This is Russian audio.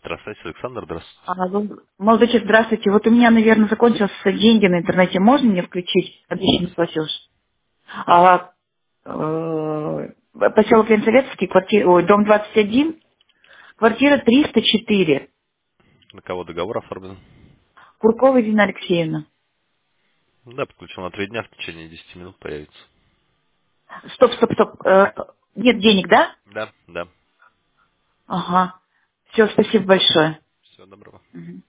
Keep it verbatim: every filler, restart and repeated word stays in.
Здравствуйте, Александр, здравствуйте. Алло. Молодой человек, здравствуйте. Вот у меня, наверное, закончился деньги на интернете. Можно мне включить обещанный платеж? А, э, поселок Ленсоветский, квартира, ой, дом двадцать один, квартира триста четыре. На кого договор оформлен? Куркова Ирина Алексеевна. Да, подключил на три дня, в течение десяти минут появится. Стоп, стоп, стоп. Э, нет денег, да? Да, да. Ага. Все, спасибо большое. Всего доброго. Мгм.